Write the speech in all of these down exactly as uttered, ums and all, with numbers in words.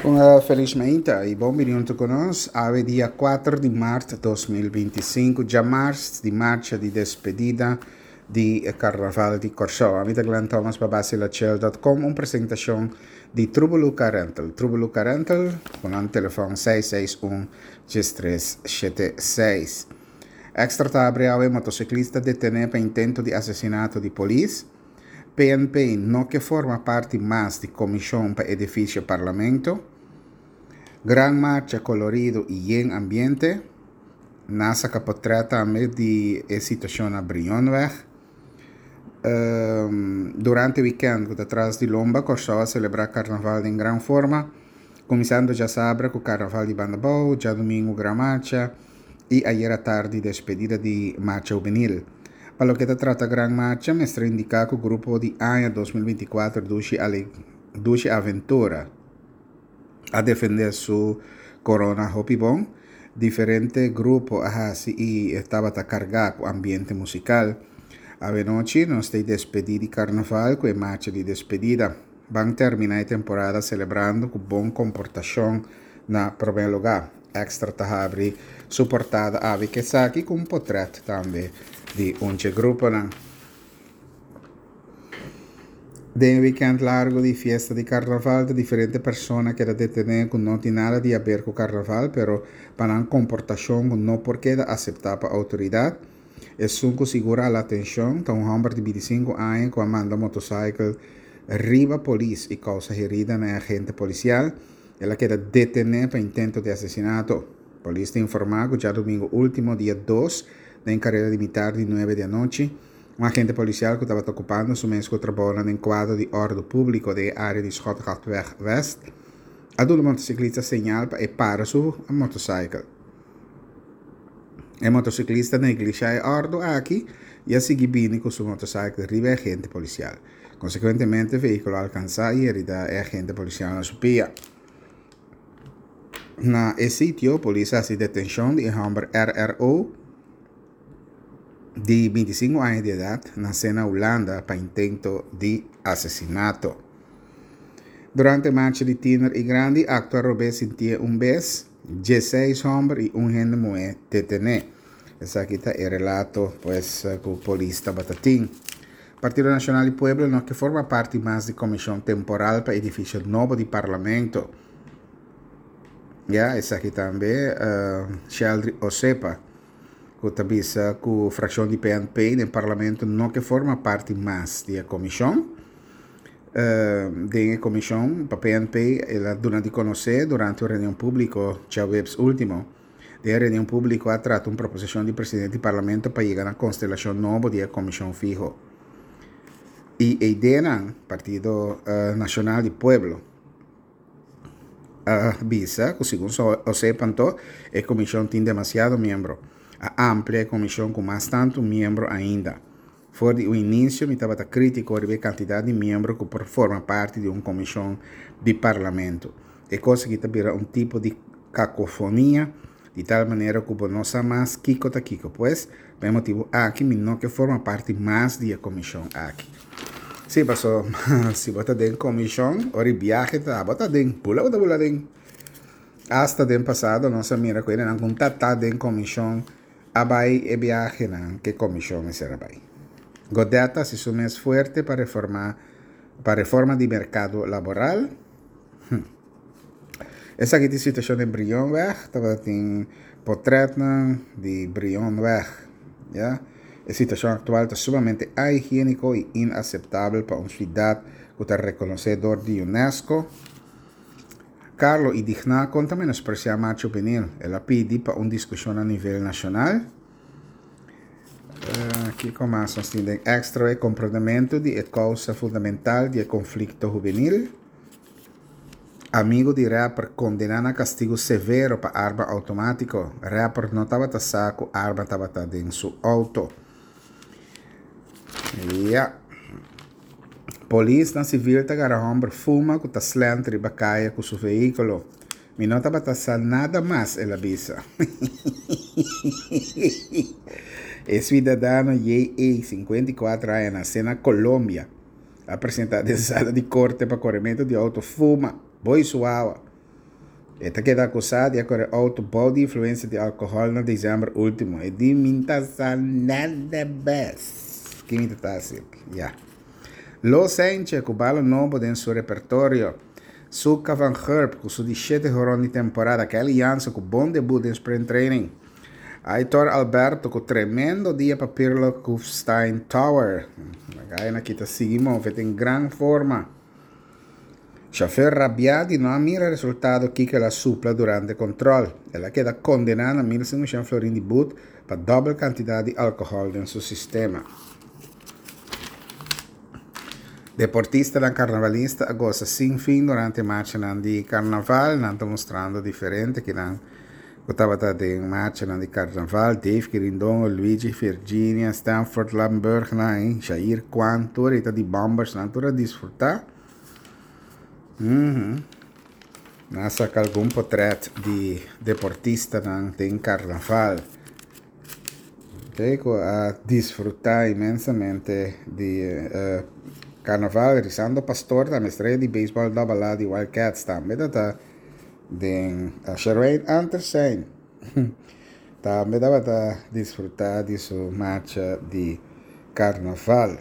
Uma felizmente e bom minuto conosco, ave dia quatro de março de dois mil e vinte e cinco, já março de marcha de despedida de Carnaval de Corchó. A vida Glenn Thomas para Basilachel ponto com, uma apresentação de Trubuluca Rental. Trubuluca Rental, com o telefone seis seis um, três sete seis. Extra tabre ao motociclista detenido para intento de assassinato de polícia. P N P não que forma parte mais de comissão para edifício parlamento. Gran marcha colorido e em ambiente. Nasa capotrata a meio de situação na Brionweg. Um, durante o weekend, atrás de Lomba, Corchó a celebrar carnaval em grande forma. Começando já sabe com o carnaval de Bandabou, já domingo gran marcha e ayer à tarde despedida de marcha juvenil. Para o que trata gran marcha, mestre indica que o grupo de ano dois mil e vinte e quatro duce aventura a defender su corona hopi bom. Diferente grupo assim e estava a carregar com ambiente musical. A noite nós temos despedida de carnaval com a marcha de despedida. Vamos terminar a temporada celebrando com bom comportação na primeiro lugar. Extra tahabri suportada a Vikesaki com um portrait também de um grupo. Né? De um weekend largo de festa de carnaval de diferentes pessoas que detêm que não tem nada a ver com o carnaval, pero para uma comportação não porque aceitar para a autoridade. É sunco segura a atenção, então um homem de vinte e cinco anos com manda motocicleta riba polícia e causa herida na agente policial. Ela queda detenida para intento de assassinato. A polícia informou que já domingo último, dia dois, da carreira de militar de nove da noite, um agente policial que estava ocupando o mesmo trabalho em quadro de ordem público da área de Schotgartweg West, a do motociclista señal para parar sua motocicleta. O motociclista negligencia a ordem aqui e a seguir bem com sua motocicleta riba a agente policial. Consequentemente, o veículo alcança e herida a agente policial na supia. Na sítio, a polícia faz detenção de um homem R R O de vinte e cinco anos de idade, nasceu na Holanda para intento de assassinato. Durante a marcha de Tiner e Grande, actor Robé sentia um beijo, dezesseis homens e um gente mulher detenido. Esse aqui está o relato pues, com o polícia Batatim. Partido Nacional de Pueblo, no, que forma parte mais da comissão temporal para o edifício novo de parlamento. Yeah, esse aqui também, uh, Sheldry Osepa, que também com a fração de P N P no parlamento, não que forma parte mais da comissão. Uh, da comissão, para P N P, ela durante conhecer, durante a reunião pública, já webs último, da reunião pública, trata uma proposição de presidente do parlamento para chegar à constelação nova da comissão fijo. E a ideia, Partido uh, Nacional de Pueblo, Uh, visa, que segundo o sepan, a comissão tem demasiado membro. A ampla comissão com mais tanto membro ainda. Fora do início, me estava crítico a quantidade de membros que forma parte de uma comissão de parlamento. É coisa que vira um tipo de cacofonia, de tal maneira que não sabe mais kiko ta kiko. Pois, por motivo aqui, não que forma parte mais da comissão aqui. Sí, pasó. Si bota den comisión, ori viaje, ta bota den, pula bota pula den. Hasta den pasado, no se mira que eran un tata den comisión, abai e viaje, nan, que comisión es era abai. Godeta se sume es fuerte para reformar, para reforma de mercado laboral. Hmm. Esa aquí es la situación de Brionweg, estaba en portrait de Brionweg, ya. A situação atual está sumamente higiênico e inaceitável para uma cidade que está reconhecedor de UNESCO. Carlos e Digna conta menospreciar a marcha juvenil. Ela pede para uma discussão a nível nacional. Uh, aqui começa nós temos extra comportamento de a causa fundamental do conflito juvenil. Amigo de rapper condenado a castigo severo para arma automático. Rapper não estava saco, arma estava dentro do seu auto. Yeah. Polícia civil tá gara homem fuma com tá slantri bacaia com seu veículo. Me não tava tá nada mais ela bisa. É cidadano J A, cinquenta e quatro anos, nasceu na Colômbia. Apresentado em sala de corte para corrimento de auto fuma, boi suave. Esta queda acusada de correr auto por influência de álcool no dezembro último. E de mintação nada best. Que mintação, já. Los Angeles, que balo novo em seu repertório. Suka van Herb, com seu dezessete jornada de temporada. Que aliança com bom debut em sprint training. Aitor Alberto, com tremendo dia para Pirlo Kufstein Tower. Agora aqui está seguimos, em grande forma. Chauffeur arrabbiado não mira resultado que que la supla durante controle. Ela queda condenada a mil cinquecento florin de boot para doble quantidade de álcool em seu sistema. Deportista e carnavalista goza sem fim durante a marcha de carnaval, não está mostrando diferente que não estava em marcha de carnaval. Dave Quirindon, Luigi, Virginia, Stanford, Lamberg, Jair Quanto, reta de bombers, não está a desfrutar. Uhum. Nasa algum portrait de deportista em carnaval. Tenho a desfrutar imensamente de uh, carnaval, risando pastor da estreia de beisebol da balada de Wildcats também da de uh, Shireen Anderson. Também dava a desfrutar de sua marcha de carnaval.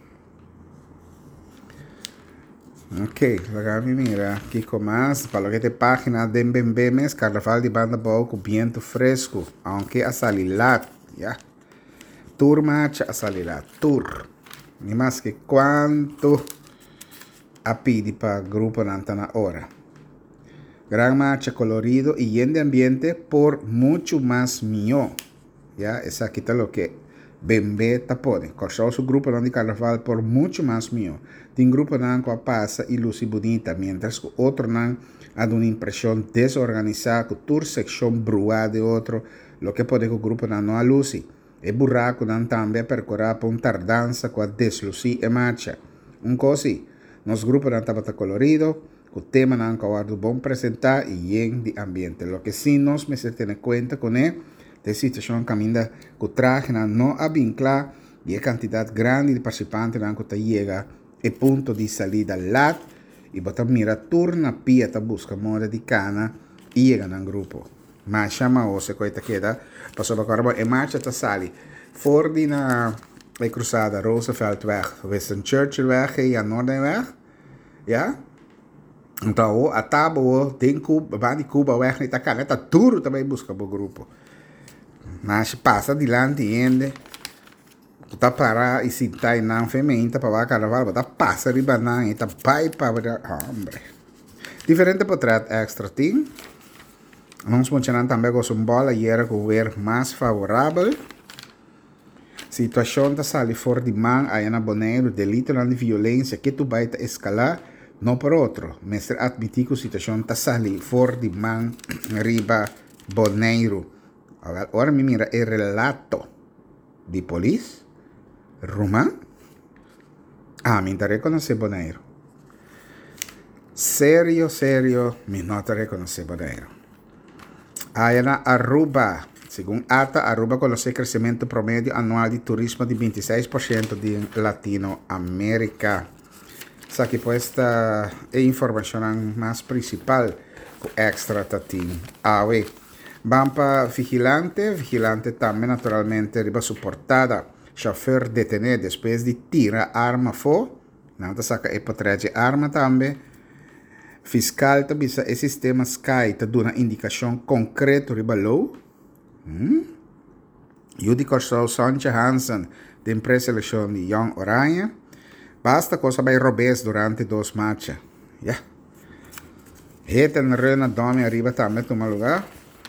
Ok, agora me mira aqui com mais, para que te página de Bembemes, carnaval de banda boa com viento fresco, aunque a salilat, ya. Tour marcha a salilat, tour. Ni mais que quanto a pidi para grupo nanta na hora. Gran marcha colorido y en de ambiente por mucho más mío, ya. Esa aquí está lo que Bembe tapone. Correu su grupo de carnaval por mucho más mío. Tem grupo nan com passa e luz bonita, mientras que outro nan ha uma impressão desorganizada, com toda secção bruada de outro, lo que pode que o grupo nan não a luz. E buraco nan também percorrer por uma tardança com a desluzir e marcha. Um cosi, nosso grupo nan estava colorido, com o tema nan com o bom apresentar e em de ambiente. Lo que sim nós me se tem conta com é de situação caminha com o traje nan não a vinclar e a quantidade grande de participantes nan que chega e ponto de salida lá e botar mira turna pia ta busca moda de cana e chega no grupo. Mas chama o se coita queda passou para agora e marcha ta sali fora na a cruzada Rooseveltweg, Western Churchillweg e a Noorderweg, ja. Então a tábua tem Cuba, vai de Cuba weg na cana ta tudo também busca o grupo. Mas passa adiante e ende tá para e se tá não feminina para carnaval, tá passa de banana e tá pai para hombre. Diferente portrait extra team. Nós mencionamos também com um bola e era com ver mais favorável. Situação da sali fora de man aí na Bonaire, delito de violência que tu vai escalar, não por outro. Mas admitir que a situação da sali fora de man riba Bonaire. Agora me mira o relato de polícia. Roma? Ah, me te reconoce Bonaire. Sério, sério, me não te reconoce Bonaire. Aí na Aruba, segundo Ata, Aruba conoce o crescimento promédio anual de turismo de vinte e seis por cento de Latinoamérica. Essa aqui foi esta é a informação mais principal com extra tatim. Ah, ué. Vamos para vigilante, vigilante também naturalmente riba suportada. Chauffeur detenido depois de tirar arma fora, não tá saca e potreje arma também. Fiscal também o sistema Sky tá dando indicação concreta ribalou. Hum? Judy Corsol Sanchez Hansen de pré-seleção de Young Oranha. Basta coisa vai robes durante dois matches. Ja. Heten Rena Domi arriba também toma lugar.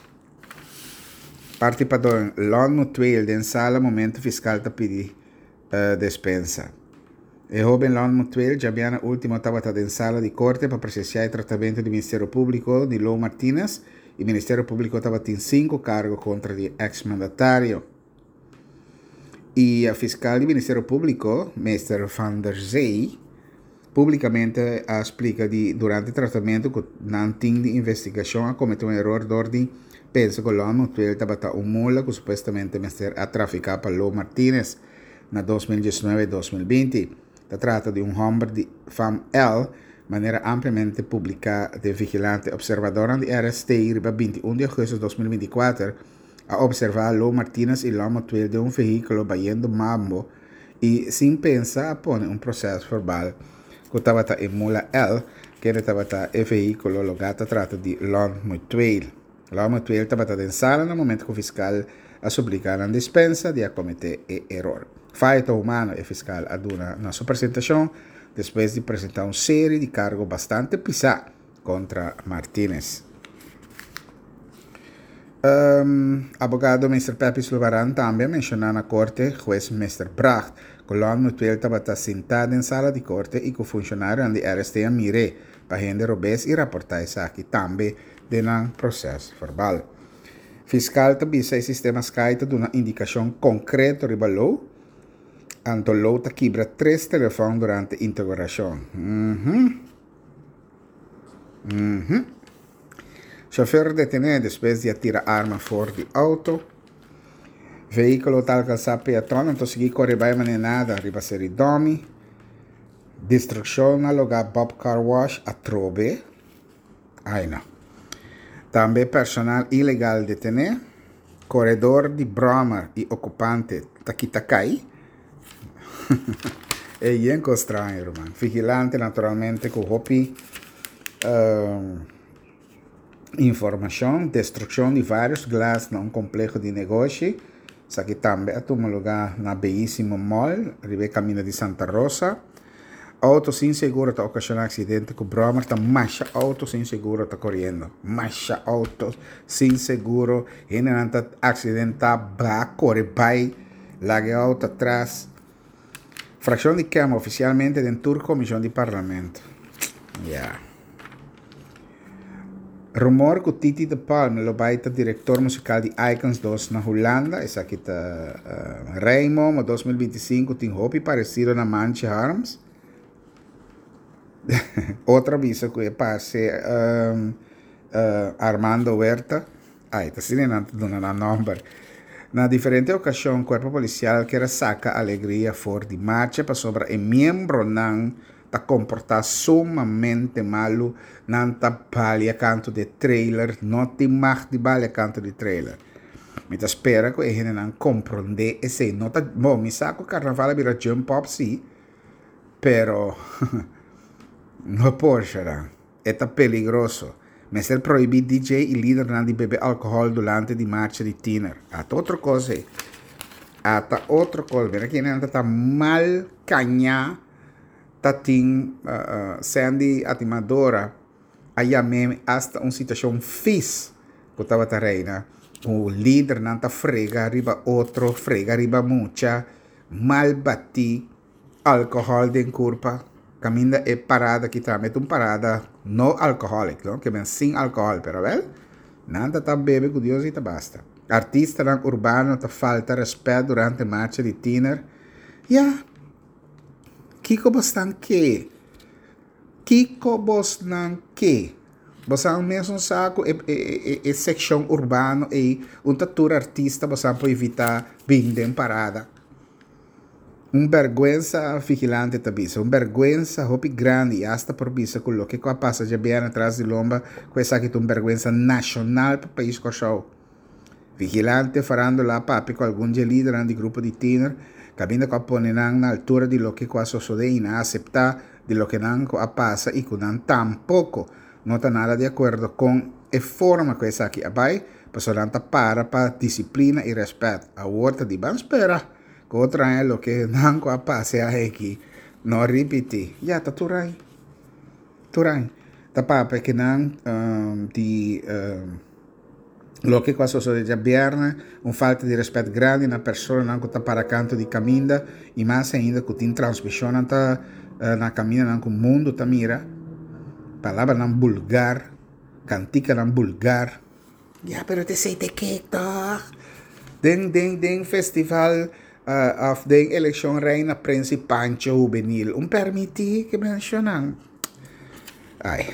Participador l'anno tweede in sala momento fiscal da pidi uh, dispensa. E joven l'anno tweede già abbiamo ultimo tabata in sala di corte per processare il trattamento del Ministero Pubblico di Lou Martinez. Il Ministero Pubblico estava in cinque cargos contro il ex mandatario. E il fiscal del Ministero Pubblico, mister Van der Zee, pubblicamente explica di durante il trattamento che non tinha di investigazione ha commesso un errore d'ordine. Penso che l'anno attuale estava un mula che supostamente mister a trafficare per Lou Martinez nel duemiladiciannove duemilaventi. Si tratta di un hombre di Fam L maneira amplamente publicada de vigilante observador de R S T I riba vinte e um de agosto de dois mil e vinte e quatro a observar Lou Martínez e Lama Tuel de um veículo bayendo Mambo e sem pensar pone um processo verbal que estava em Mula L que estava o veículo logado trata de Lama Tuel. Lama Tuel estava em sala no momento que o fiscal a suplicar a dispensa de cometer o erro. Feito humano e fiscal aduna na sua apresentação depois de apresentar uma série de cargos bastante pesados contra Martínez. Um, abogado mister Pepe Silvaran também mencionou na corte juiz mister Bracht que o Lama Tuel estava sentado em sala de corte e que o funcionário de R S T mire para render robês e reportar isso aqui também de um processo verbal. Fiscal também o sistema Skype de uma indicação concreta ribalou Anto Louta quebra três telefones durante a interrogação. Uhum. Uhum. Chofer detenido depois de atirar arma fora do auto. Veículo tal calçar peatón, então segui correr bem manenada, riba seri domi. Destruição na lugar Bob Car Wash a Trobe. Ai não. Também personal ilegal detenido. Corredor de broma e ocupante Takitakai. É bem estranho, irmão. Vigilante, naturalmente, com hopi uh, informação, destruição de vários glas num complexo de negócio. Isso aqui também é um lugar na belíssimo mall, ribe caminho de Santa Rosa. Auto sem seguro está ocasionando acidente com broma, está mais auto sem seguro está correndo. Mais auto sem seguro, e não está acidentar, vai correr, vai, larga auto atrás. Fração de Câmara oficialmente dentro da Comissão de Parlamento. Yeah. Rumor que o Titi de Palme, o baita diretor musical de Icons dois na Holanda, esse aqui está uh, Raymond, em dois mil e vinte e cinco, tem roupa parecido na Manche Harms. Outra visa que parece um, uh, Armando Huerta. Ai, está sendo dando nome. Na diferente ocasião, o corpo policial quer sacar alegria fora de marcha para sobre o membro não está comportar sumamente malo, não está balha canto de trailer, não tem mais de balha canto de trailer. Me espera que ele não compreende esse nota. Bom, me saco o carnaval vira jump pop sim, pero não pode será. É peligroso. Mas ele proíbe D J e líder de beber álcool durante a marcha de Tiner. Até outra coisa. Até outra coisa. Verá que ele está mal canha. Está tem uh, uh, sendo atimadora. Aí mesmo hasta uma situação fiz que estava a reina. O líder não está frega arriba outro, frega arriba mucha. Mal bati álcool de curva. Caminha é parada que também é uma parada não alcoólica, não? Que vem sem álcool, pero well, nada tá bebe com Deus e tá basta. Artista não urbano tá falta respeito durante a marcha de Tiner. Yeah. Kiko bostan que? Kiko bostan que? Bostan mesmo saco é é é seção urbano e um tour artista bostan para evitar vender parada. Um vergüenza vigilante tabisa, um vergüenza hopi grande e hasta por bisa com o que passa já bem atrás de lomba, com essa aqui um vergüenza nacional para o país show. Vigilante farando lá papi com algum de líder de grupo de Tiner, cabinda com a ponenan na altura de lo que com a sociedade aceitar de lo que não passa e que não tampouco não está nada de acordo com a forma que essa aqui abai, para para para disciplina e respeito. A outra de ban espera. Outra é o que não passa aqui, não repetir. Já está tudo bem, tudo bem. Tá para que não um, de o que com a sociedade aberta, uma falta de respeito grande na pessoa não está para canto de caminho e mais ainda que tem transmissão não tá uh, na caminho não que o mundo tá mira, palavra não vulgar, cantica não vulgar. Já, pero te sei de que tá? Den den den festival Uh, of the election reina principal juvenil. Um permiti que mencionam. Ai.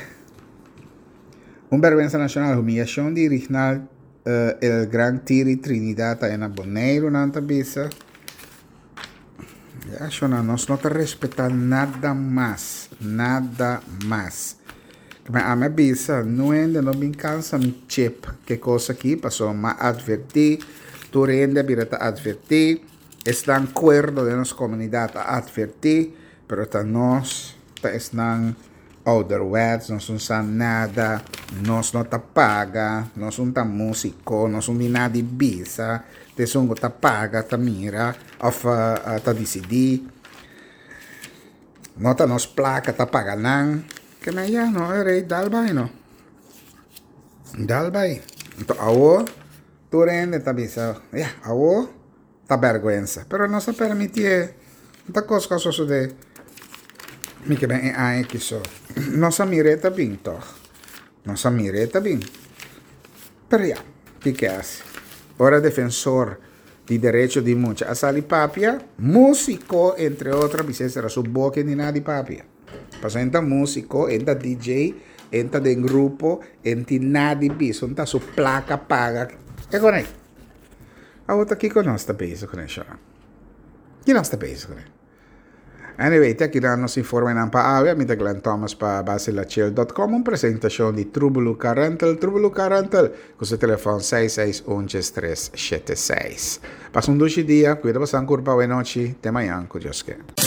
Um vergüenza nacional, humillação de original uh, el Gran Tiri Trinidad en Aboneiro, nanta bisa. Acho que nós não te respetar nada mais, nada mais. Mas a minha bisa, não ainda não me cansa me chip, que coisa aqui passou, mas advertir, tu ainda vira te advertir, está de acordo de nossa comunidade a advertir, pero tá nós, tá estão outerwets, nós não sabemos nada, nós não tá paga, nós não tá músico, nós não tem nada de bisa, te songo tá paga, tá mira, of uh, tá decidir, não tá nos placa, tá paga não, que me ya no, erei dalbay no, dalbay, então awo, tu rende tá bisa, ya, awo, tá vergüenza, pero não se permitir, tá coisa que sucede, mi que bem é que só, nossa mireta bem, toch, nossa mireta bem, pero ya, que que hace? Ora defensor de direito de muitos a sali papia, músico, entre outras, bisa será su boca ni nada de papia. Paso entra músico, entra D J, entra de grupo, entra nada de bis, entra su placa paga. E con aí? A outra aqui com nós está peso com isso. Que nós está peso com isso. Anyway, te aqui nos informa em pa áudio, me Glenn Thomas para basilachil ponto com, uma apresentação de Trubuluca Rental, Trubuluca Rental, com seu telefone seis seis um três sete seis. Passa um doce dia, cuida bastante, curva, boa noite, até amanhã, com Deus quer.